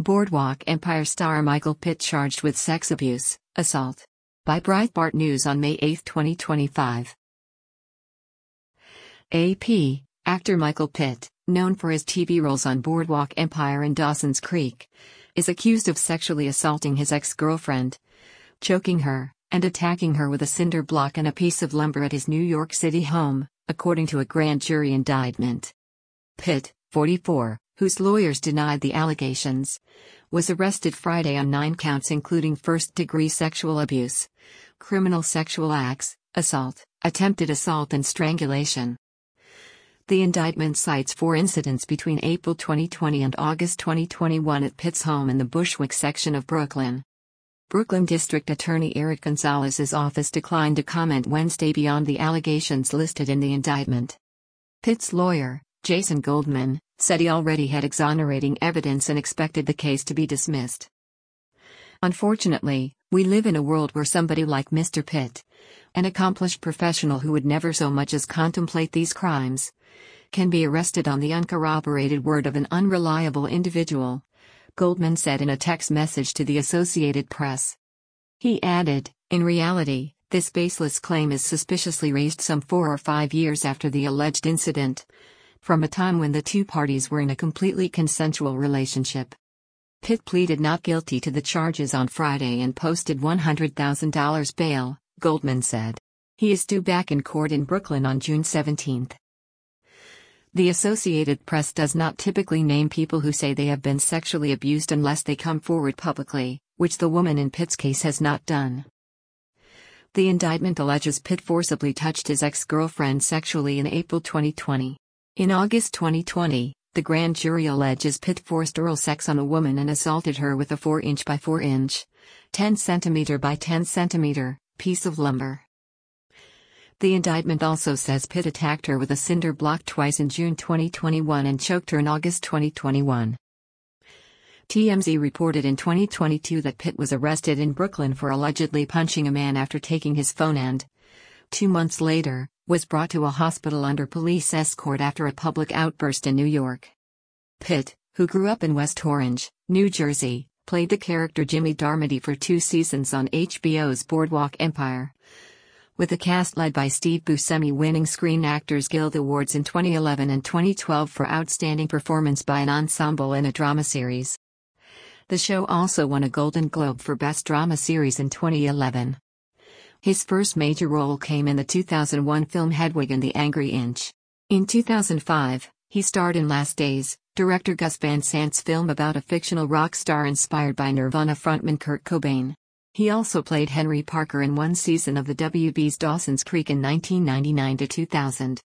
Boardwalk Empire star Michael Pitt charged with sex abuse, assault. By Breitbart News on May 8, 2025. AP, actor Michael Pitt, known for his TV roles on Boardwalk Empire and Dawson's Creek, is accused of sexually assaulting his ex-girlfriend, choking her, and attacking her with a cinder block and a piece of lumber at his New York City home, according to a grand jury indictment. Pitt, 44, whose lawyers denied the allegations, was arrested Friday on 9 counts including first-degree sexual abuse, criminal sexual acts, assault, attempted assault and strangulation. The indictment cites 4 incidents between April 2020 and August 2021 at Pitt's home in the Bushwick section of Brooklyn. Brooklyn District Attorney Eric Gonzalez's office declined to comment Wednesday beyond the allegations listed in the indictment. Pitt's lawyer, Jason Goldman, said he already had exonerating evidence and expected the case to be dismissed. Unfortunately, we live in a world where somebody like Mr. Pitt, an accomplished professional who would never so much as contemplate these crimes, can be arrested on the uncorroborated word of an unreliable individual, Goldman said in a text message to the Associated Press. He added, "In reality, this baseless claim is suspiciously raised some 4 or 5 years after the alleged incident, from a time when the two parties were in a completely consensual relationship." Pitt pleaded not guilty to the charges on Friday and posted $100,000 bail, Goldman said. He is due back in court in Brooklyn on June 17. The Associated Press does not typically name people who say they have been sexually abused unless they come forward publicly, which the woman in Pitt's case has not done. The indictment alleges Pitt forcibly touched his ex-girlfriend sexually in April 2020. In August 2020, the grand jury alleges Pitt forced oral sex on a woman and assaulted her with a 4-inch by 4-inch, 10 cm by 10 cm, piece of lumber. The indictment also says Pitt attacked her with a cinder block twice in June 2021 and choked her in August 2021. TMZ reported in 2022 that Pitt was arrested in Brooklyn for allegedly punching a man after taking his phone and, 2 months later, was brought to a hospital under police escort after a public outburst in New York. Pitt, who grew up in West Orange, New Jersey, played the character Jimmy Darmody for 2 seasons on HBO's Boardwalk Empire, with a cast led by Steve Buscemi winning Screen Actors Guild Awards in 2011 and 2012 for Outstanding Performance by an Ensemble in a Drama Series. The show also won a Golden Globe for Best Drama Series in 2011. His first major role came in the 2001 film Hedwig and the Angry Inch. In 2005, he starred in Last Days, director Gus Van Sant's film about a fictional rock star inspired by Nirvana frontman Kurt Cobain. He also played Henry Parker in 1 season of the WB's Dawson's Creek in 1999 to 2000.